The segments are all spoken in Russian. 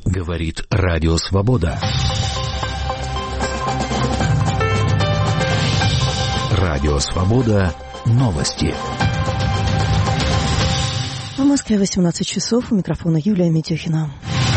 Говорит Радио Свобода. Радио Свобода. Новости. В Москве 18 часов. У микрофона Юлия Митюхина.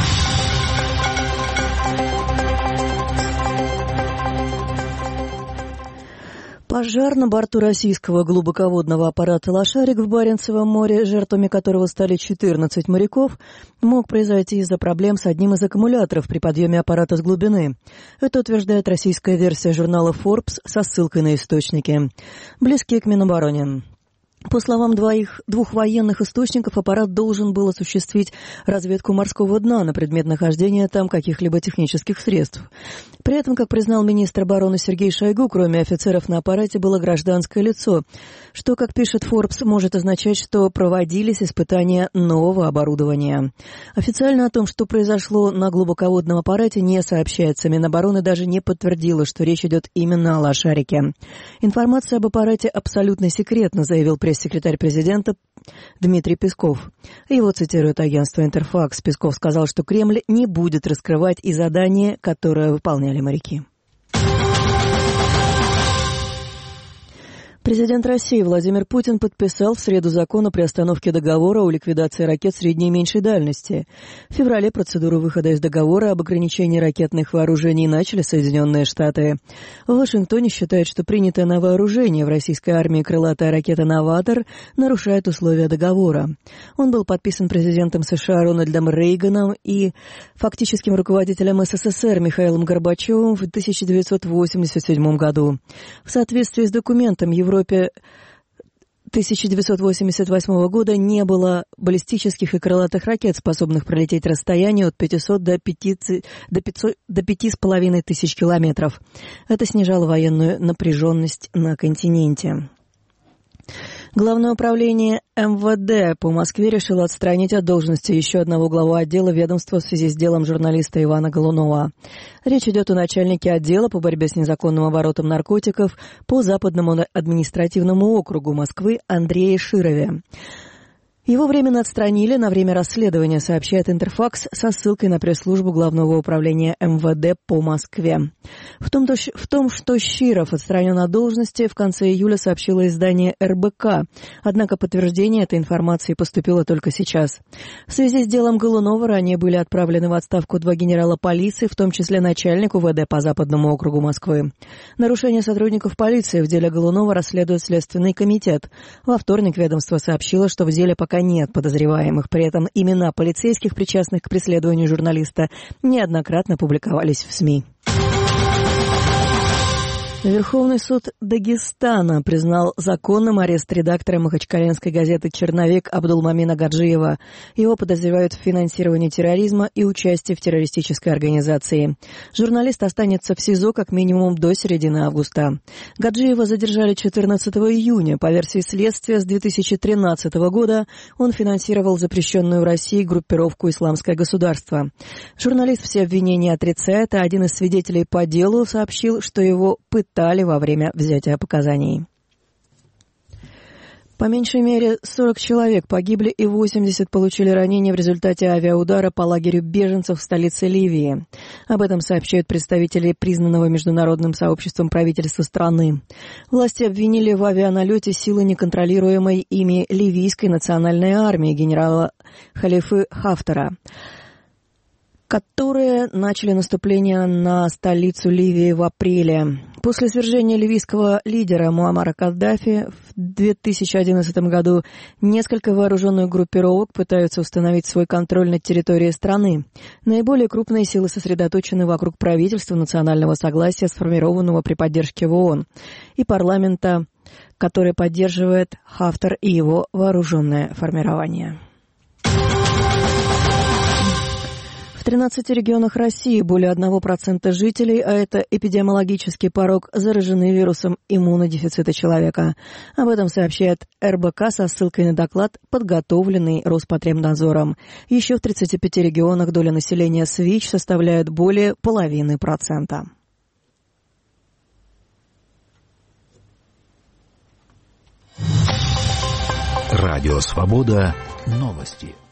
Пожар на борту российского глубоководного аппарата «Лошарик» в Баренцевом море, жертвами которого стали 14 моряков, мог произойти из-за проблем с одним из аккумуляторов при подъеме аппарата с глубины. Это утверждает российская версия журнала Forbes со ссылкой на источники, близкие к Минобороне. По словам двух военных источников, аппарат должен был осуществить разведку морского дна на предмет нахождения там каких-либо технических средств. При этом, как признал министр обороны Сергей Шойгу, кроме офицеров на аппарате было гражданское лицо, что, как пишет Forbes, может означать, что проводились испытания нового оборудования. Официально о том, что произошло на глубоководном аппарате, не сообщается. Минобороны даже не подтвердила, что речь идет именно о «Лошарике». Информация об аппарате абсолютно секретна, заявил пресс-секретарь президента Дмитрий Песков. Его цитирует агентство «Интерфакс». Песков сказал, что Кремль не будет раскрывать и задания, которые выполняли моряки. Президент России Владимир Путин подписал в среду закон о приостановке договора о ликвидации ракет средней и меньшей дальности. В феврале процедуру выхода из договора об ограничении ракетных вооружений начали Соединенные Штаты. В Вашингтоне считают, что принятая на вооружение в российской армии крылатая ракета «Новатор» нарушает условия договора. Он был подписан президентом США Рональдом Рейганом и фактическим руководителем СССР Михаилом Горбачевым в 1987 году. В соответствии с документом Европе 1988 года не было баллистических и крылатых ракет, способных пролететь расстояние от 500 до 5,5 тысяч километров. Это снижало военную напряженность на континенте. Главное управление МВД по Москве решило отстранить от должности еще одного главу отдела ведомства в связи с делом журналиста Ивана Голунова. Речь идет о начальнике отдела по борьбе с незаконным оборотом наркотиков по Западному административному округу Москвы Андрее Широве. Его временно отстранили на время расследования, сообщает Интерфакс со ссылкой на пресс-службу Главного управления МВД по Москве. В том, что Широв отстранен от должности, в конце июля сообщило издание РБК. Однако подтверждение этой информации поступило только сейчас. В связи с делом Голунова ранее были отправлены в отставку 2 генерала полиции, в том числе начальник УВД по Западному округу Москвы. Нарушение сотрудников полиции в деле Голунова расследует Следственный комитет. Во вторник ведомство сообщило, что в деле пока нет подозреваемых. При этом имена полицейских, причастных к преследованию журналиста, неоднократно публиковались в СМИ. Верховный суд Дагестана признал законным арест редактора махачкалинской газеты «Черновик» Абдулмамина Гаджиева. Его подозревают в финансировании терроризма и участии в террористической организации. Журналист останется в СИЗО как минимум до середины августа. Гаджиева задержали 14 июня. По версии следствия, с 2013 года он финансировал запрещенную в России группировку «Исламское государство». Журналист все обвинения отрицает, а один из свидетелей по делу сообщил, что его пытали во время взятия показаний. По меньшей мере 40 человек погибли и 80 получили ранения в результате авиаудара по лагерю беженцев в столице Ливии. Об этом сообщают представители признанного международным сообществом правительства страны. Власти обвинили в авианалете силы неконтролируемой ими ливийской национальной армии генерала Халифы Хафтара, которые начали наступление на столицу Ливии в апреле. После свержения ливийского лидера Муаммара Каддафи в 2011 году несколько вооруженных группировок пытаются установить свой контроль над территорией страны. Наиболее крупные силы сосредоточены вокруг правительства национального согласия, сформированного при поддержке ООН, и парламента, который поддерживает Хафтар и его вооруженное формирование. В 13 регионах России более 1% жителей, а это эпидемиологический порог, заражены вирусом иммунодефицита человека. Об этом сообщает РБК со ссылкой на доклад, подготовленный Роспотребнадзором. Еще в 35 регионах доля населения с ВИЧ составляет более 0,5%. Радио Свобода. Новости.